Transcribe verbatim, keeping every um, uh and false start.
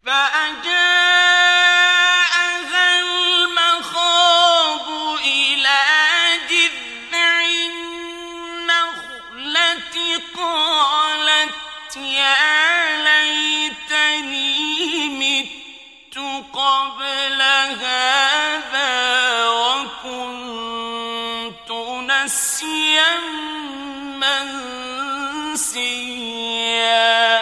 فأجاءها المخاض إلى جذع النخلة قالت يا ليتني مت قبل هذا وكنت نسيا منسيا